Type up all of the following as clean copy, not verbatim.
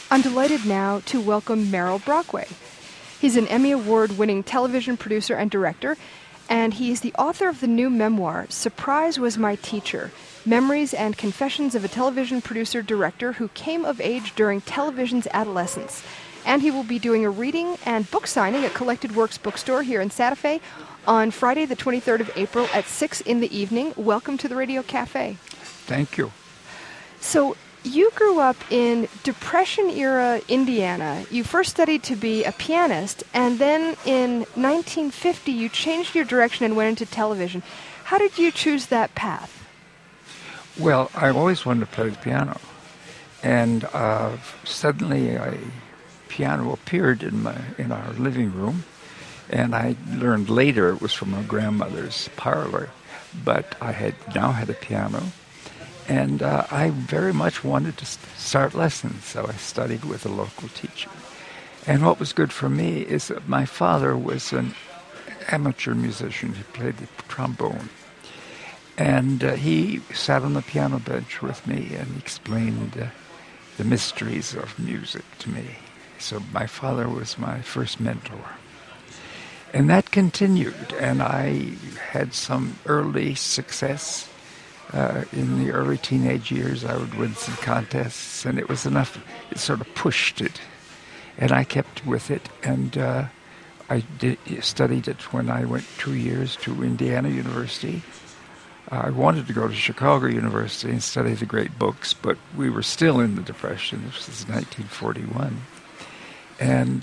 I'm delighted now to welcome Merrill Brockway. He's an Emmy Award-winning television producer and director, and he's the author of the new memoir, Surprise Was My Teacher, Memories and Confessions of a Television Producer-Director Who Came of Age During Television's Adolescence. And he will be doing a reading and book signing at Collected Works Bookstore here in Santa Fe on Friday, the 23rd of April at 6 in the evening. Welcome to the Radio Cafe. Thank you. So, you grew up in Depression-era Indiana. You first studied to be a pianist, and then in 1950 you changed your direction and went into television. How did you choose that path? Well, I always wanted to play the piano, and suddenly a piano appeared in our living room, and I learned later it was from my grandmother's parlor, but I now had a piano. And I very much wanted to start lessons, so I studied with a local teacher. And what was good for me is that my father was an amateur musician. He played the trombone. And he sat on the piano bench with me and explained the mysteries of music to me. So my father was my first mentor. And that continued, and I had some early success. In the early teenage years, I would win some contests, and it was enough. It sort of pushed it, and I kept with it. And I studied it when I went 2 years to Indiana University. I wanted to go to Chicago University and study the great books, but we were still in the Depression. This was 1941. And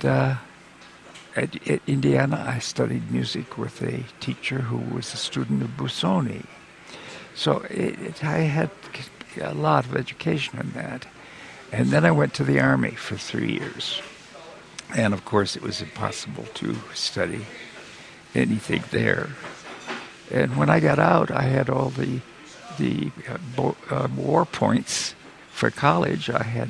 at Indiana, I studied music with a teacher who was a student of Busoni. So I had a lot of education in that. And then I went to the Army for 3 years. And, of course, it was impossible to study anything there. And when I got out, I had all the war points for college. I had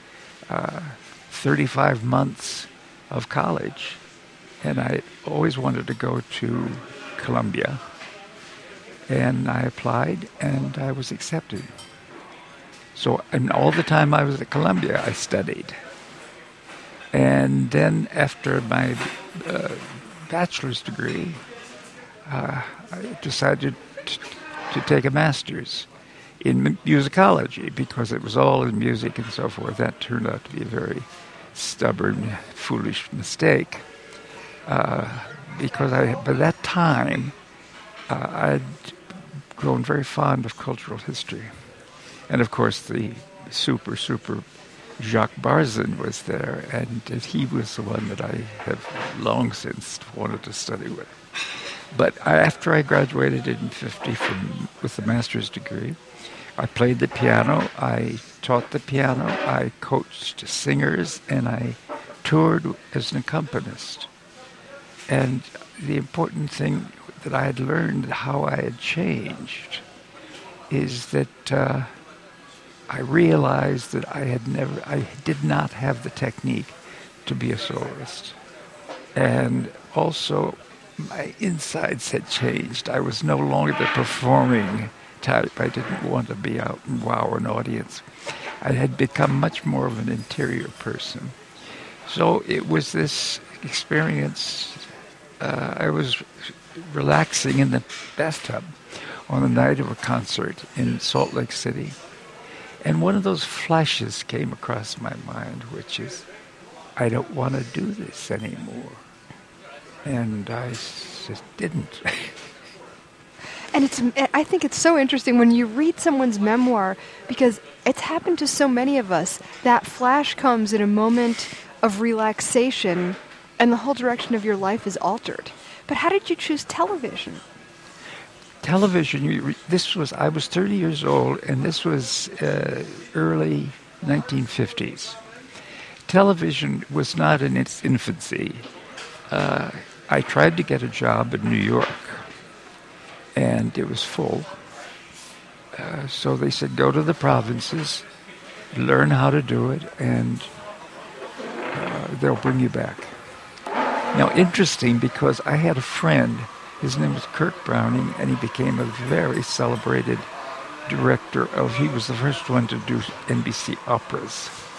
35 months of college. And I always wanted to go to Columbia. And I applied, and I was accepted. So, and all the time I was at Columbia, I studied. And then after my bachelor's degree, I decided to take a master's in musicology, because it was all in music and so forth. That turned out to be a very stubborn, foolish mistake. Because by that time, I'd grown very fond of cultural history. And of course the super Jacques Barzin was there, and he was the one that I have long since wanted to study with. But after I graduated in 50 with the master's degree, I played the piano, I taught the piano, I coached singers, and I toured as an accompanist. And the important thing that I had learned, how I had changed, is that I realized that I did not have the technique to be a soloist. And also, my insides had changed. I was no longer the performing type. I didn't want to be out and wow an audience. I had become much more of an interior person. So it was this experience. I was relaxing in the bathtub on the night of a concert in Salt Lake City. And one of those flashes came across my mind, which is, I don't want to do this anymore. And I just didn't. And I think it's so interesting when you read someone's memoir, because it's happened to so many of us. That flash comes in a moment of relaxation, and the whole direction of your life is altered. But how did you choose television? Television, I was 30 years old, and this was early 1950s. Television was not in its infancy. I tried to get a job in New York, and it was full. So they said, go to the provinces, learn how to do it, and they'll bring you back. Now, interesting, because I had a friend, his name was Kurt Browning, and he became a very celebrated director he was the first one to do NBC operas.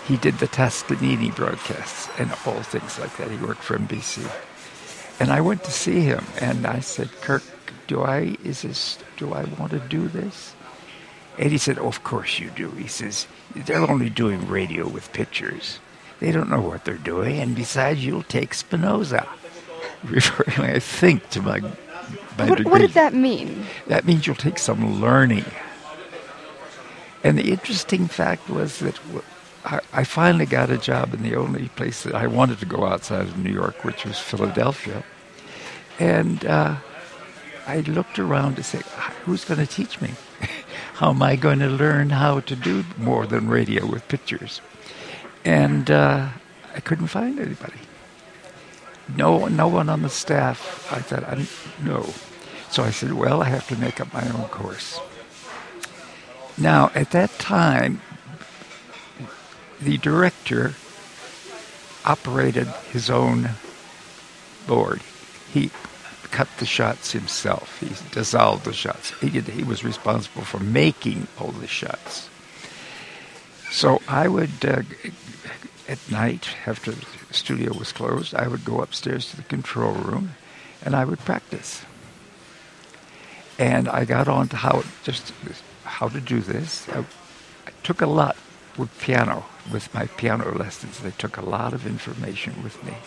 He did the Toscanini broadcasts and all things like that. He worked for NBC. And I went to see him, and I said, Kirk, do I want to do this? And he said, oh, of course you do. He says, they're only doing radio with pictures. They don't know what they're doing. And besides, you'll take Spinoza. Referring, I think, to my degree. What did that mean? That means you'll take some learning. And the interesting fact was that I finally got a job in the only place that I wanted to go outside of New York, which was Philadelphia. And I looked around to say, who's going to teach me? How am I going to learn how to do more than radio with pictures? And I couldn't find anybody. No one on the staff. I thought, no. So I said, well, I have to make up my own course. Now, at that time, the director operated his own board. He cut the shots himself. He dissolved the shots. He was responsible for making all the shots. So I would, at night, after the studio was closed, I would go upstairs to the control room, and I would practice. And I got on to how to do this. I took a lot with piano, with my piano lessons. They took a lot of information with me.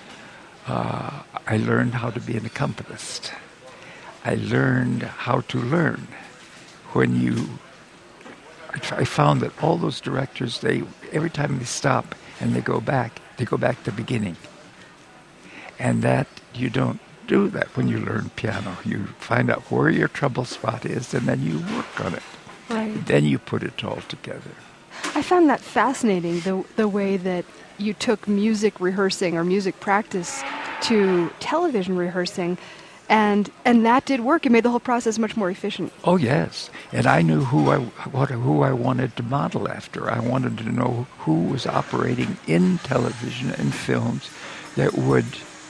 I learned how to be an accompanist. I learned how to learn. I found that all those directors, every time they stop and they go back to the beginning. And that you don't do that when you learn piano. You find out where your trouble spot is, and then you work on it. Right. Then you put it all together. I found that fascinating, the way that you took music rehearsing or music practice to television rehearsing, and that did work. It made the whole process much more efficient. Oh yes, and I knew who I wanted to model after. I wanted to know who was operating in television and films that would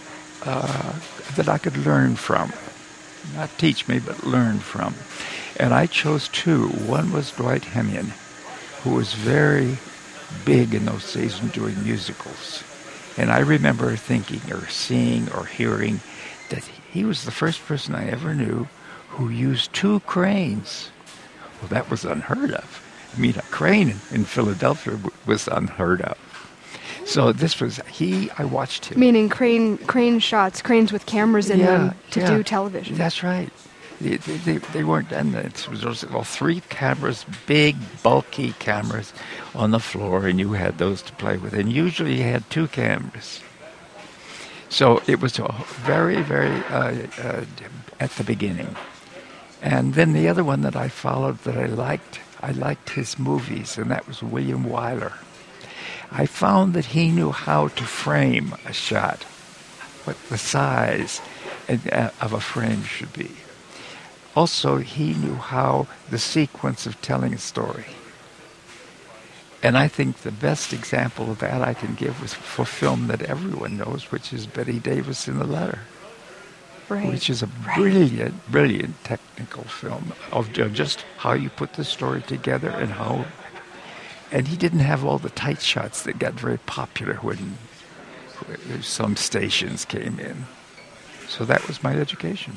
that I could learn from, not teach me, but learn from. And I chose two. One was Dwight Hemian, who was very big in those days in doing musicals. And I remember thinking or seeing or hearing that he was the first person I ever knew who used two cranes. Well, that was unheard of. I mean, a crane in Philadelphia was unheard of. So this was, I watched him. Meaning crane shots, cranes with cameras in them to do television. That's right. They weren't done that. It was three cameras, big, bulky cameras on the floor, and you had those to play with. And usually you had two cameras. So it was very, very at the beginning. And then the other one that I followed that I liked his movies, and that was William Wyler. I found that he knew how to frame a shot, what the size of a frame should be. Also, he knew how the sequence of telling a story. And I think the best example of that I can give was for film that everyone knows, which is Bette Davis in the Letter. Right. Which is a brilliant, brilliant technical film of just how you put the story together and how... And he didn't have all the tight shots that got very popular when some stations came in. So that was my education.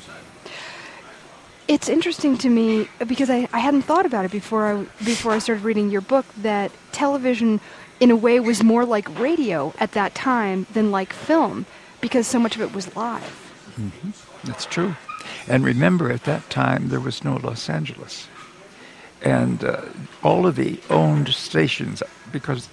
It's interesting to me because I hadn't thought about it before I started reading your book, that television in a way was more like radio at that time than like film, because so much of it was live. Mm-hmm. That's true. And remember, at that time there was no Los Angeles. And all of the owned stations, because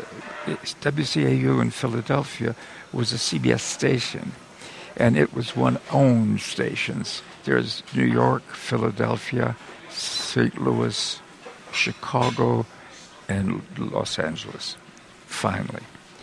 WCAU in Philadelphia was a CBS station, and it was one owned stations. There's New York, Philadelphia, St. Louis, Chicago, and Los Angeles, finally.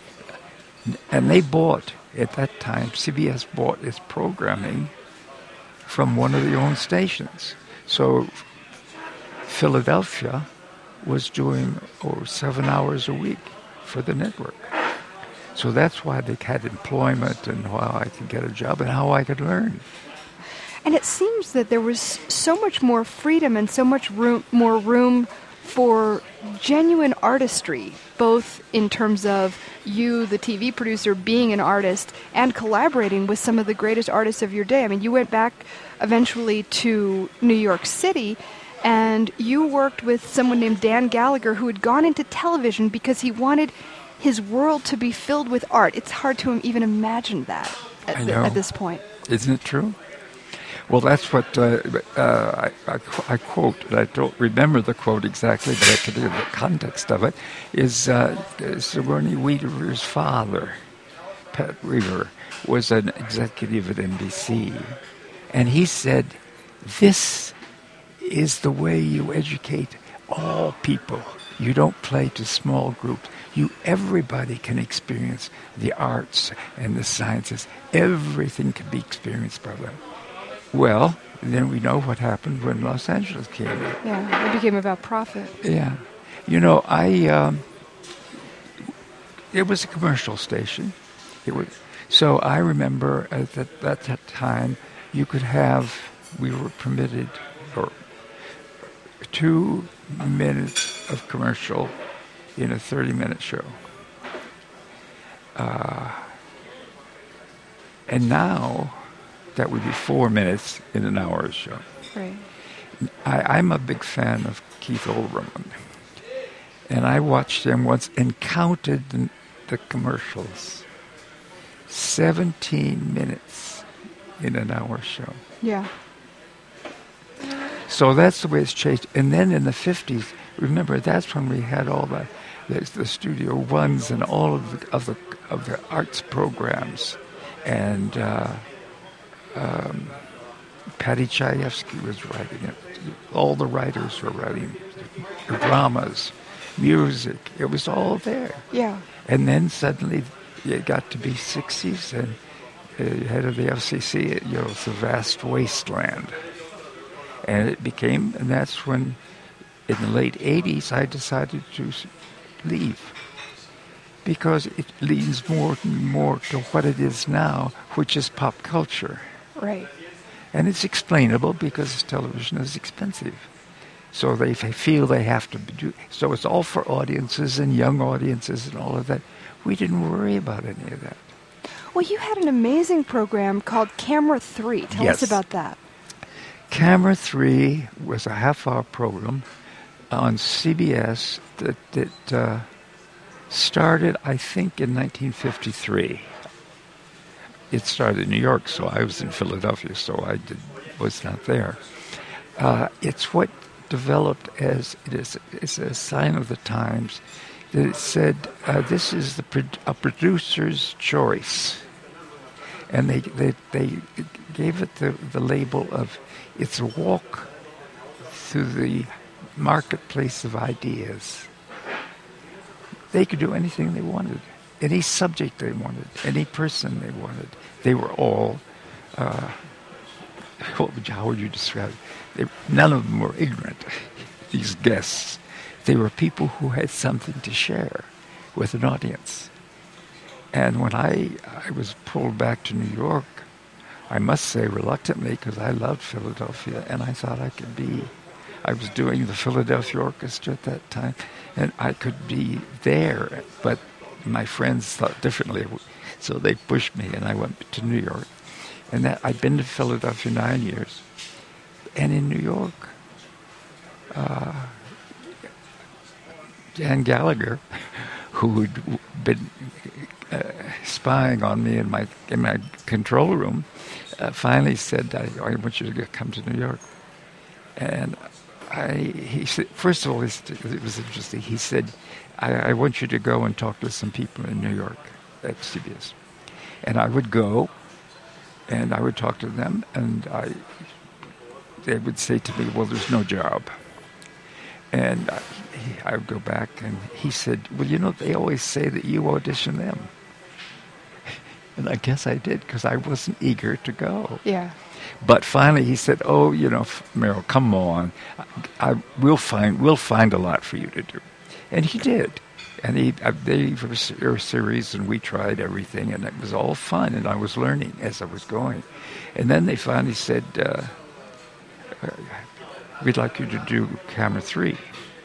And they bought, at that time, CBS bought its programming from one of the owned stations. So Philadelphia was doing 7 hours a week for the network. So that's why they had employment and how I could get a job and how I could learn. And it seems that there was so much more freedom and so much more room for genuine artistry, both in terms of you, the TV producer, being an artist and collaborating with some of the greatest artists of your day. I mean, you went back eventually to New York City, and you worked with someone named Dan Gallagher, who had gone into television because he wanted his world to be filled with art. It's hard to even imagine that at this point. Isn't it true? Well, that's what I quote, and I don't remember the quote exactly, but I can give the context of it, is Sigourney Weaver's father, Pat Weaver, was an executive at NBC, and he said, "This is the way you educate all people. You don't play to small groups. Everybody can experience the arts and the sciences. Everything can be experienced by them." Well, then we know what happened when Los Angeles came in. Yeah, it became about profit. Yeah. It was a commercial station. So I remember at that time, we were permitted 2 minutes of commercial in a 30-minute show. And now, that would be 4 minutes in an hour show. Right. I'm a big fan of Keith Olbermann. And I watched him once and counted the commercials. 17 minutes in an hour show. Yeah. So that's the way it's changed. And then in the 50s, remember, that's when we had all the Studio Ones and all of the arts programs. And Patty Chayefsky was writing it. All the writers were writing dramas, music. It was all there. Yeah. And then suddenly it got to be 60s, and head of the FCC, it's a vast wasteland. And that's when, in the late 80s, I decided to leave. Because it leans more and more to what it is now, which is pop culture. Right. And it's explainable because television is expensive. So they feel they have to do. So it's all for audiences and young audiences and all of that. We didn't worry about any of that. Well, you had an amazing program called Camera 3. Tell us about that. Camera 3 was a half-hour program on CBS that started, I think, in 1953. It started in New York, so I was in Philadelphia, so I was not there. It's what developed as it's a sign of the times. That it said this is a producer's choice, and they gave it the label of it's a walk through the marketplace of ideas. They could do anything they wanted, any subject they wanted, any person they wanted. They were all, how would you describe it? None of them were ignorant, these guests. They were people who had something to share with an audience. And when I was pulled back to New York, I must say reluctantly, because I loved Philadelphia, and I thought I was doing the Philadelphia Orchestra at that time, and I could be there, but my friends thought differently, so they pushed me, and I went to New York. And I'd been to Philadelphia 9 years, and in New York, Dan Gallagher, who had been spying on me in my control room, finally said, I want you to come to New York. And he said, first of all, it was interesting. He said, I want you to go and talk to some people in New York at CBS. And I would go, and I would talk to them, and they would say to me, well, there's no job. And I would go back, and he said, well, they always say that you audition them. And I guess I did, because I wasn't eager to go. Yeah. But finally he said, Merrill, come on. We'll find a lot for you to do. And he did. And they were a series, and we tried everything, and it was all fun, and I was learning as I was going. And then they finally said, we'd like you to do Camera 3.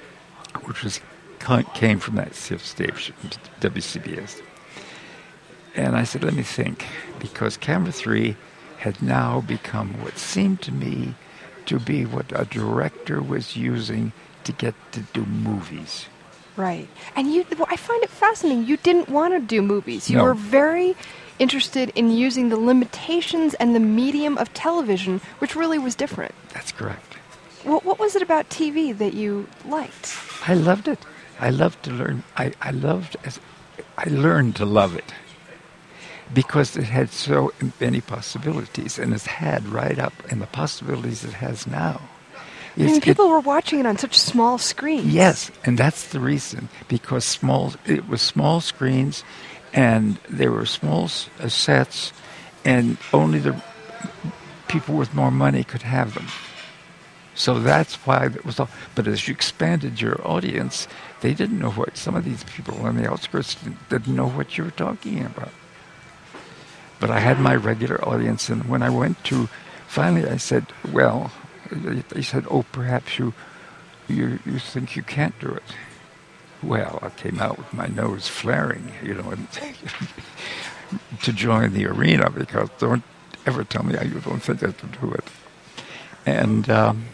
which came from that station, WCBS. And I said, let me think, because Camera 3 had now become what seemed to me to be what a director was using to get to do movies. Right. And I find it fascinating. You didn't want to do movies. You No. were very interested in using the limitations and the medium of television, which really was different. That's correct. What was it about TV that you liked? I loved it. I loved to learn. I learned to love it because it had so many possibilities, and it's had right up in the possibilities it has now. I mean, people were watching it on such small screens. Yes, and that's the reason, because it was small screens, and there were small sets, and only the people with more money could have them. So that's why it was all. But as you expanded your audience, they didn't know what, some of these people on the outskirts didn't know what you were talking about. But I had my regular audience, and when I went to, finally I said, well, they said, oh, perhaps you think you can't do it. Well, I came out with my nose flaring, and to join the arena, because don't ever tell me you don't think I can do it. And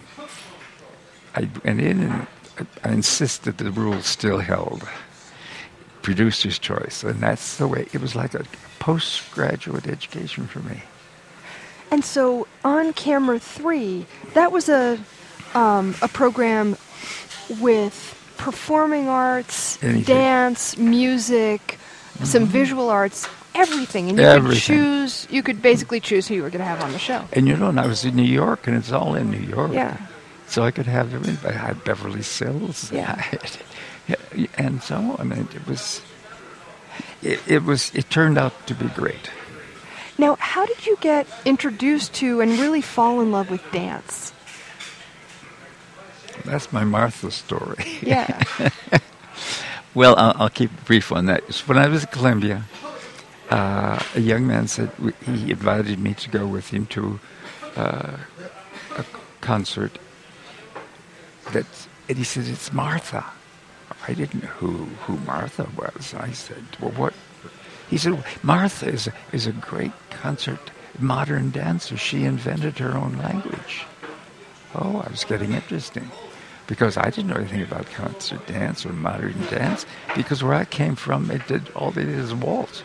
I went in and I insisted the rules still held. Producer's choice, and that's the way, it was like a postgraduate education for me. And so on Camera 3, that was a program with performing arts, Anything. dance, music, some visual arts, everything. And you could basically choose who you were going to have on the show. And and I was in New York, and it's all in New York. Yeah. So I could have everything. I had Beverly Sills. Yeah. And so on. And it turned out to be great. Now, how did you get introduced to and really fall in love with dance? That's my Martha story. Yeah. Well, I'll keep it brief on that. So when I was at Columbia, a young man said he invited me to go with him to a concert. And he said, it's Martha. I didn't know who Martha was. I said, well, what? He said, Martha is a great concert modern dancer. She invented her own language. Oh, I was getting interesting, because I didn't know anything about concert dance or modern dance, because where I came from, all they did is waltz.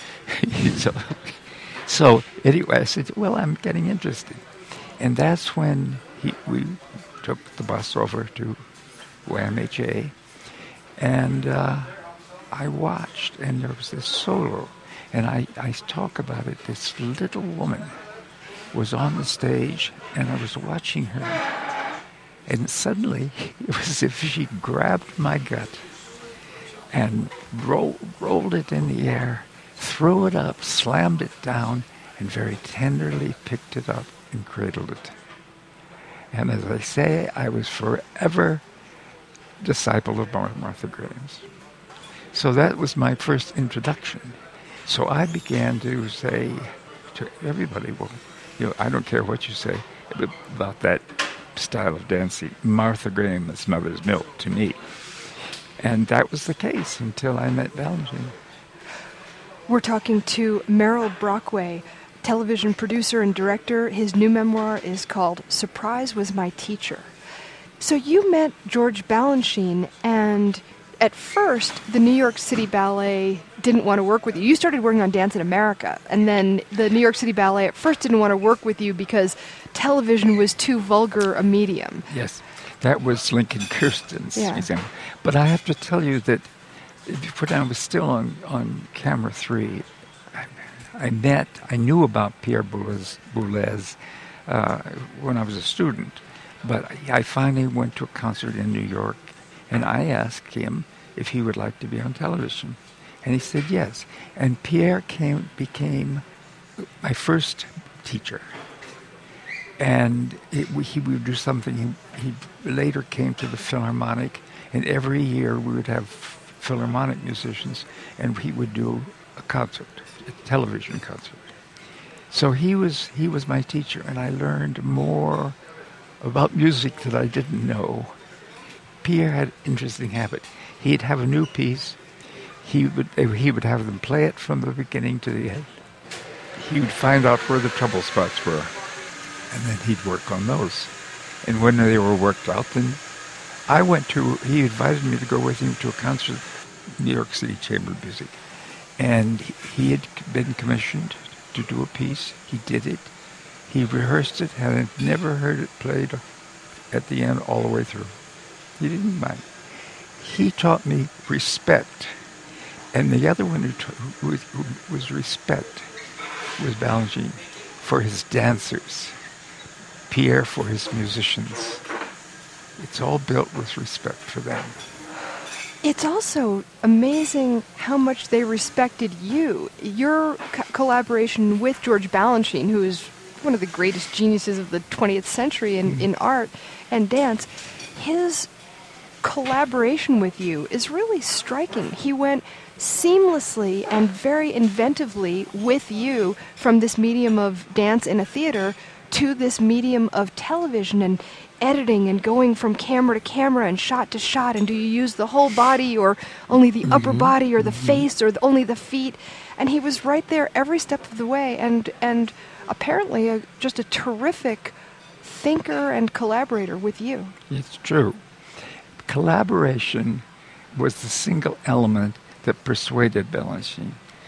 So anyway, I said, well, I'm getting interested. And that's when we took the bus over to WMHA, and I watched, and there was this solo, and I talk about it. This little woman was on the stage, and I was watching her, and suddenly it was as if she grabbed my gut and rolled it in the air, threw it up, slammed it down, and very tenderly picked it up and cradled it. And as I say, I was forever disciple of Martha Grahams. So that was my first introduction. So I began to say to everybody, well, I don't care what you say about that style of dancing. Martha Graham is mother's milk to me. And that was the case until I met Balanchine. We're talking to Merrill Brockway, television producer and director. His new memoir is called Surprise Was My Teacher. So you met George Balanchine, and at first, the New York City Ballet didn't want to work with you. You started working on Dance in America, and then the New York City Ballet at first didn't want to work with you because television was too vulgar a medium. Yes, that was Lincoln Kirsten's example. But I have to tell you that when I was still on Camera 3, I knew about Pierre Boulez when I was a student, but I finally went to a concert in New York, and I asked him if he would like to be on television. And he said yes. And Pierre became my first teacher. And he would do something. He later came to the Philharmonic, and every year we would have Philharmonic musicians, and he would do a concert, a television concert. So he was my teacher, and I learned more about music that I didn't know. Pierre had an interesting habit. He'd have a new piece. He would have them play it from the beginning to the end. He would find out where the trouble spots were, and then he'd work on those. And when they were worked out, then he invited me to go with him to a concert, New York City Chamber of Music. And he had been commissioned to do a piece. He did it. He rehearsed it, and I'd never heard it played at the end all the way through. He didn't mind. He taught me respect. And the other one who was respect was Balanchine for his dancers, Pierre for his musicians. It's all built with respect for them. It's also amazing how much they respected you. Your collaboration with George Balanchine, who is one of the greatest geniuses of the 20th century in art and dance, his collaboration with you is really striking. He went seamlessly and very inventively with you from this medium of dance in a theater to this medium of television and editing and going from camera to camera and shot to shot, and do you use the whole body or only the upper body or the face or only the feet? And he was right there every step of the way, and apparently just a terrific thinker and collaborator with you. It's true. Collaboration was the single element that persuaded Balanchine.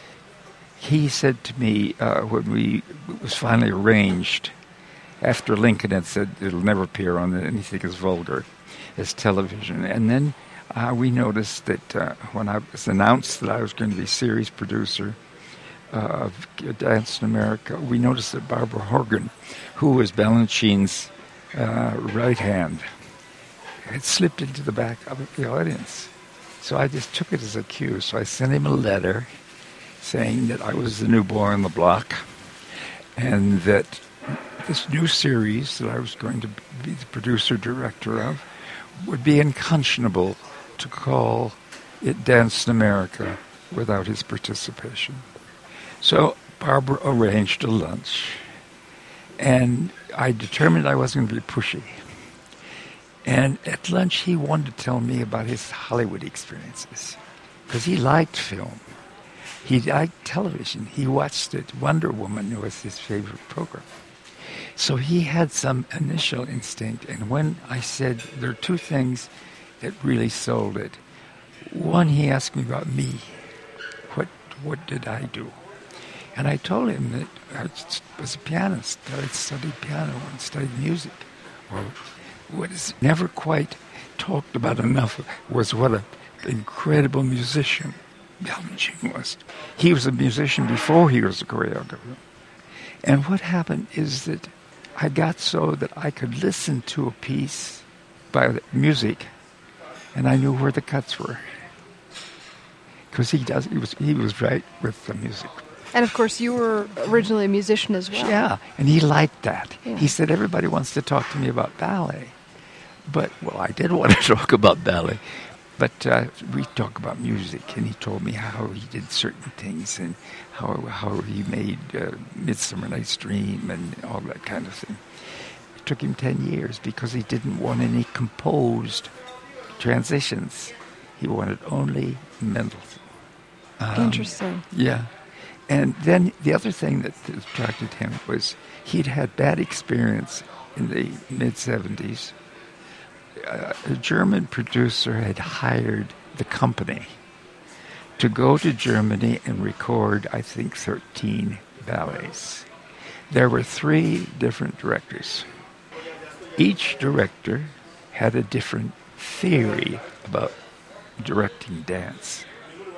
He said to me when it was finally arranged, after Lincoln had said it'll never appear on anything as vulgar as television. And then we noticed that when I was announced that I was going to be series producer of Dance in America, we noticed that Barbara Horgan, who was Balanchine's right hand, had slipped into the back of the audience. So I just took it as a cue. So I sent him a letter saying that I was the new boy on the block and that this new series that I was going to be the producer-director of would be unconscionable to call it Dance in America without his participation. So Barbara arranged a lunch, and I determined I wasn't going to be pushy. And at lunch, he wanted to tell me about his Hollywood experiences, because he liked film. He liked television. He watched it. Wonder Woman was his favorite program. So he had some initial instinct. And when I said there are two things that really sold it. One, he asked me about me. What did I do? And I told him that I was a pianist. I had studied piano and studied music. Well, what is never quite talked about enough was what an incredible musician Balanchine was. He was a musician before he was a choreographer. And what happened is that I got so that I could listen to a piece by the music, and I knew where the cuts were. Because he was right with the music. And of course, you were originally a musician as well. Yeah, and he liked that. Yeah. He said, everybody wants to talk to me about ballet. But, well, I did want to talk about ballet. But we talk about music, and he told me how he did certain things and how he made Midsummer Night's Dream and all that kind of thing. It took him 10 years because he didn't want any composed transitions. He wanted only Mendelssohn. Interesting. Yeah. And then the other thing that attracted him was he'd had bad experience in the mid-'70s. A German producer had hired the company to go to Germany and record, I think, 13 ballets. There were 3 different directors. Each director had a different theory about directing dance.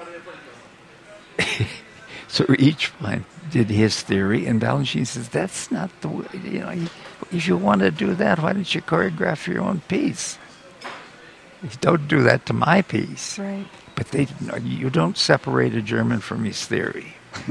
So each one did his theory, and Balanchine says, that's not the way, if you want to do that, why don't you choreograph your own piece? Don't do that to my piece. Right. But you don't separate a German from his theory.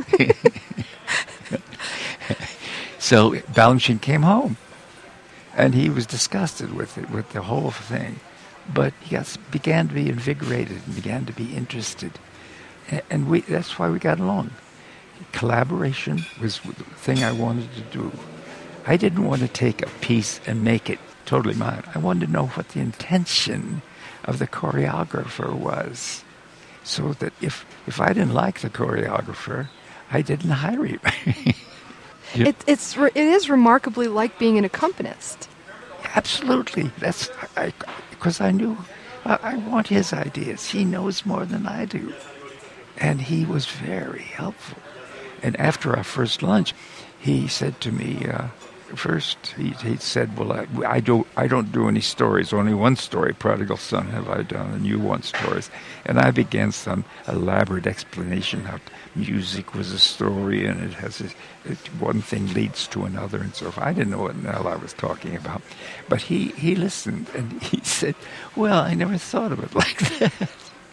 So Balanchine came home, and he was disgusted with it, with the whole thing. But he began to be invigorated and began to be interested. And that's why we got along. Collaboration was the thing I wanted to do. I didn't want to take a piece and make it totally mine. I wanted to know what the intention of the choreographer was, so that if I didn't like the choreographer, I didn't hire him. Yeah. It is remarkably like being an accompanist. Absolutely. That's because I knew I want his ideas. He knows more than I do, and he was very helpful. And after our first lunch, he said to me, first he said, "Well, I don't do any stories. Only one story, Prodigal Son, have I done, and you want stories." And I began some elaborate explanation how music was a story, and it has one thing leads to another, and so forth. I didn't know what the hell I was talking about, but he listened and he said, "Well, I never thought of it like that."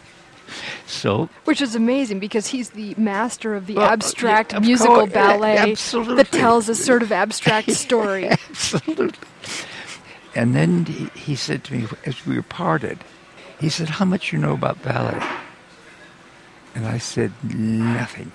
So, which is amazing because he's the master of the abstract musical ballet that tells a sort of abstract story. Absolutely. And then he said to me as we were parted, he said, "How much you know about ballet?" And I said, "Nothing."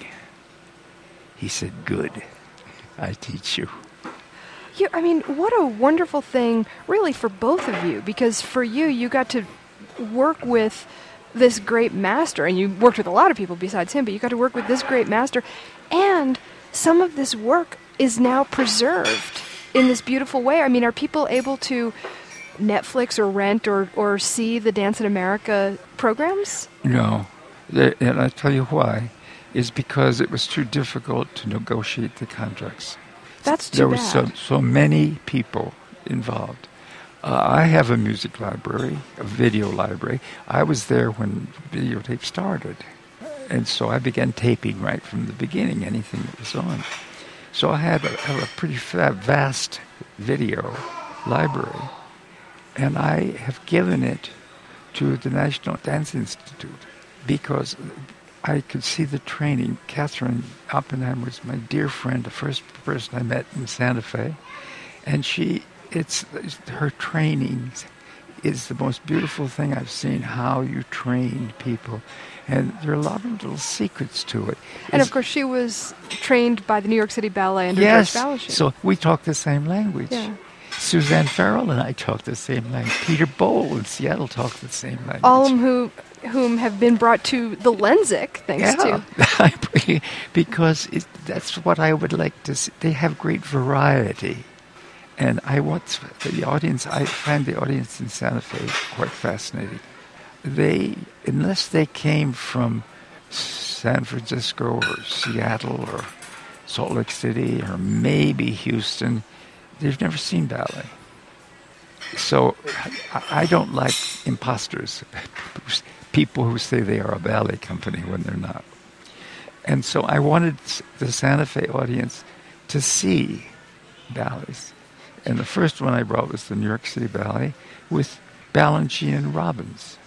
He said, "Good. I teach you." Yeah, I mean, what a wonderful thing, really, for both of you, because for you got to work with this great master, and you worked with a lot of people besides him, but you got to work with this great master, and some of this work is now preserved in this beautiful way. I mean, are people able to Netflix or rent or see the Dance in America programs? No. And I tell you why. Is because it was too difficult to negotiate the contracts. That's too There bad. were so many people involved. I have a music library, a video library. I was there when videotape started. And so I began taping right from the beginning, anything that was on. So I have a pretty vast video library. And I have given it to the National Dance Institute because I could see the training. Catherine Oppenheim was my dear friend, the first person I met in Santa Fe. And her training is the most beautiful thing I've seen, how you train people. And there are a lot of little secrets to it. And of course, she was trained by the New York City Ballet under Yes, George Balanchine. so we talk the same language. Yeah. Suzanne Farrell and I talk the same language. Peter Bowl in Seattle talk the same language. All of whom have been brought to the Lensic, thanks to. Because that's what I would like to see. They have great variety. And I want the audience, I find the audience in Santa Fe quite fascinating. Unless they came from San Francisco or Seattle or Salt Lake City or maybe Houston, they've never seen ballet. So I don't like imposters, people who say they are a ballet company when they're not. And so I wanted the Santa Fe audience to see ballets. And the first one I brought was the New York City Ballet with Balanchine and Robbins.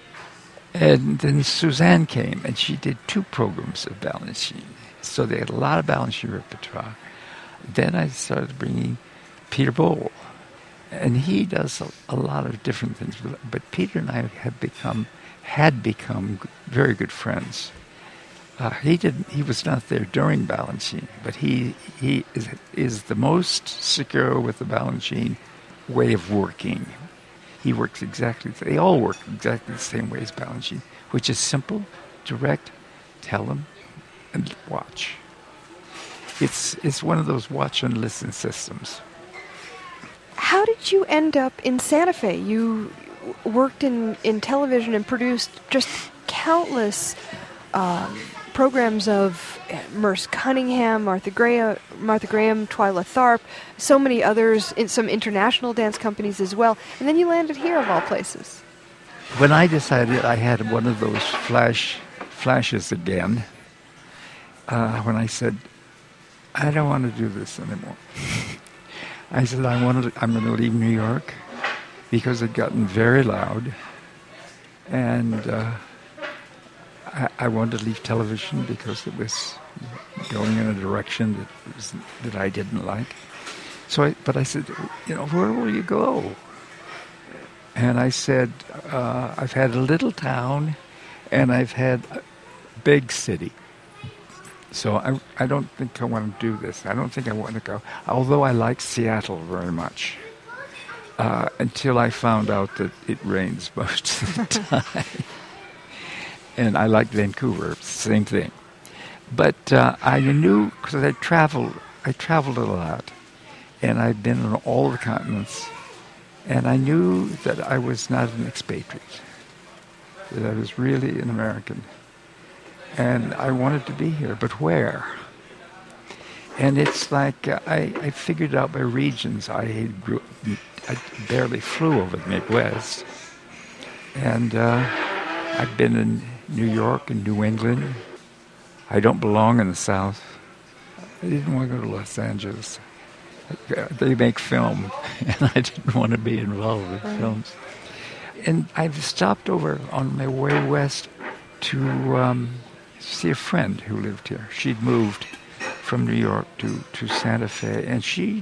And then Suzanne came, and she did 2 programs of Balanchine. So they had a lot of Balanchine repertoire. Then I started bringing Peter Bowl. And he does a lot of different things. But Peter and I had become very good friends. He was not there during Balanchine, but he is the most secure with the Balanchine way of working. He works they all work exactly the same way as Balanchine, which is simple, direct, tell them, and watch. It's one of those watch and listen systems. How did you end up in Santa Fe? You worked in television and produced just countless programs of Merce Cunningham, Martha Graham, Twyla Tharp, so many others, in some international dance companies as well. And then you landed here, of all places. When I decided I had one of those flashes again, when I said, I don't want to do this anymore. I said, I'm going to leave New York because it had gotten very loud. And I wanted to leave television because it was going in a direction that I didn't like. But I said, where will you go? And I said, I've had a little town, and I've had a big city. So I don't think I want to do this. I don't think I want to go. Although I like Seattle very much. until I found out that it rains most of the time. And I like Vancouver, same thing. But I knew, because I traveled a lot, and I'd been on all the continents, and I knew that I was not an expatriate, that I was really an American. And I wanted to be here, but where? And it's like I figured out by regions. I barely flew over the Midwest. And I've been in New York and New England. I don't belong in the South. I didn't want to go to Los Angeles. They make film, and I didn't want to be involved with films. And I've stopped over on my way west to see a friend who lived here. She'd moved from New York to Santa Fe, and she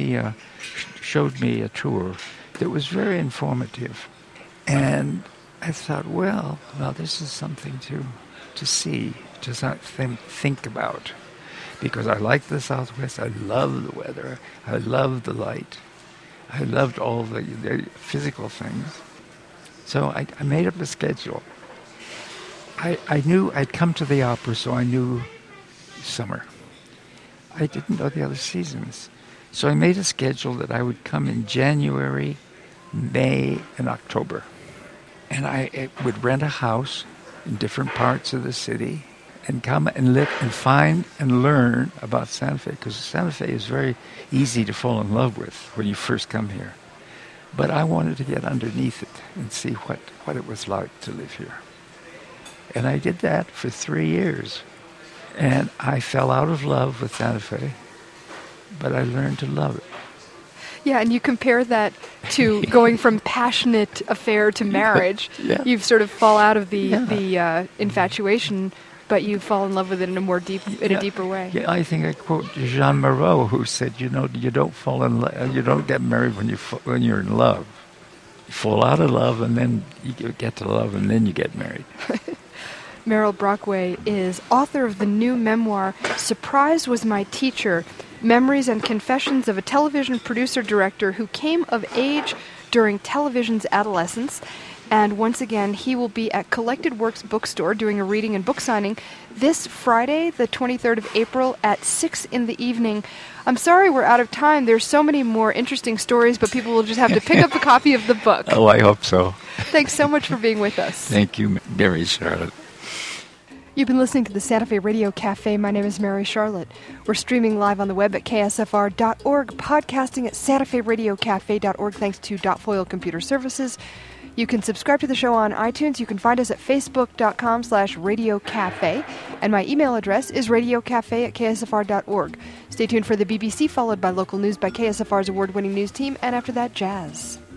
showed me a tour that was very informative. And I thought, well, now this is something to see, to think about. Because I like the Southwest, I love the weather, I love the light, I loved all the physical things. So I made up a schedule. I knew I'd come to the opera, so I knew summer. I didn't know the other seasons. So I made a schedule that I would come in January, May, and October. And I would rent a house in different parts of the city and come and live and find and learn about Santa Fe, because Santa Fe is very easy to fall in love with when you first come here. But I wanted to get underneath it and see what it was like to live here. And I did that for 3 years. And I fell out of love with Santa Fe, but I learned to love it. Yeah, and you compare that to going from passionate affair to marriage. Yeah. You sort of fall out of the infatuation, but you fall in love with it in a deeper way. Yeah, I think I quote Jean Moreau, who said, you don't fall in love, you don't get married when you're in love. You fall out of love, and then you get to love, and then you get married. Merrill Brockway is author of the new memoir, Surprise Was My Teacher, Memories and Confessions of a Television Producer-Director Who Came of Age During Television's Adolescence. And once again, he will be at Collected Works Bookstore doing a reading and book signing this Friday, the 23rd of April at 6 in the evening. I'm sorry we're out of time. There's so many more interesting stories, but people will just have to pick up a copy of the book. Oh, I hope so. Thanks so much for being with us. Thank you, Mary Charlotte. You've been listening to the Santa Fe Radio Cafe. My name is Mary Charlotte. We're streaming live on the web at ksfr.org, podcasting at santaferadiocafe.org, thanks to Foil Computer Services. You can subscribe to the show on iTunes. You can find us at facebook.com/radiocafe. And my email address is radiocafe@ksfr.org. Stay tuned for the BBC, followed by local news by KSFR's award-winning news team, and after that, jazz.